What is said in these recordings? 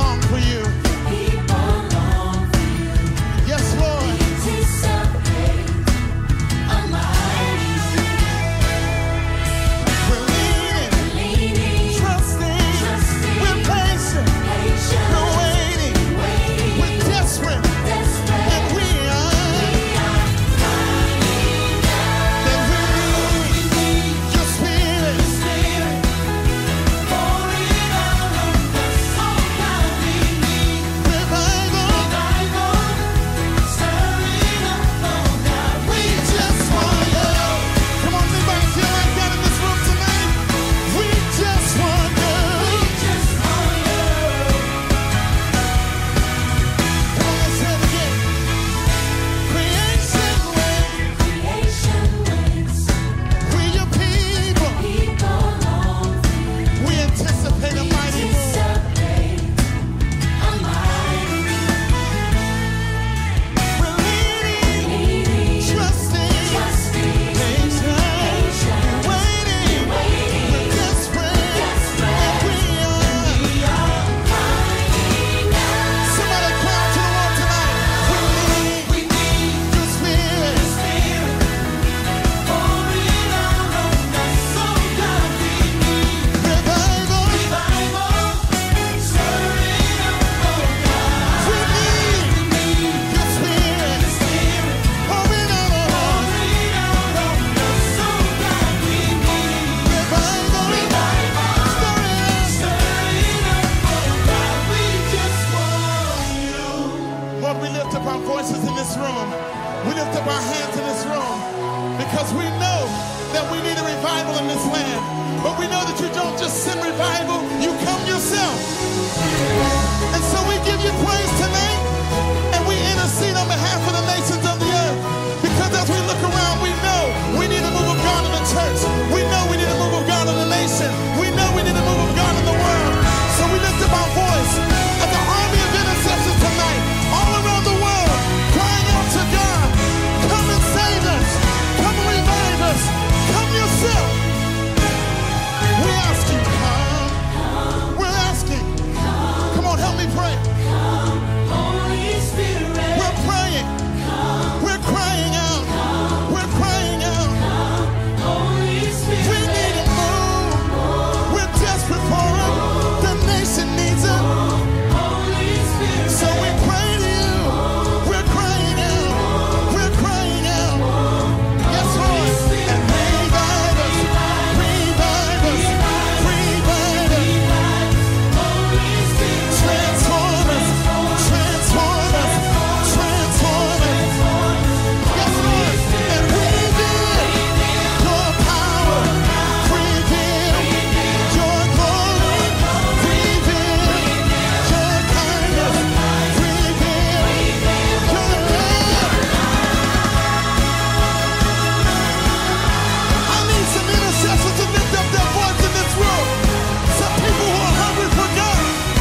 long for you. Yes, Lord. We're leaning, trusting, we're patient, we're waiting, we're desperate, and we are. That we need your spirit. Lord, we lift up our voices in this room. We lift up our hands in this room because we know that we need a revival in this land. But we know that you don't just send revival, you come yourself. And so we give you praise tonight, and we intercede on behalf of the nations of the earth. Because as we look around, we know we need a move of God in the church. We know we need a move of God in the nation. We know we need a move of God in the world. So we lift up our voice as an army of intercessors tonight, all around the world, crying out to God, come and save us, come and revive us, come yourself. We ask you, come. We're asking. Come on, help me pray. Holy Spirit. We're praying. We're crying out. We're crying out. Holy Spirit. We need a move. We're desperate for it. The nation needs it. Holy Spirit. So we pray to you. We're crying out. We're crying out. Yes, Lord. And revive us. Revive us. Revive us. Holy Spirit. Transform us. Transform us. Transform us. Yes, Lord. And reveal your power. Reveal your glory. Reveal your kindness. Reveal your love. I need some intercessors to lift up their voice in this room. Some people who are hungry for God.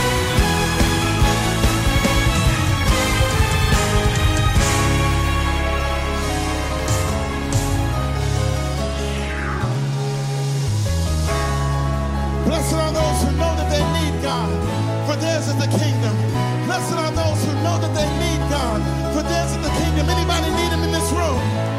Blessed are those who know that they need God, for theirs is the kingdom. Blessed are those who know that they need God, for theirs is the kingdom. Anybody need him in this room?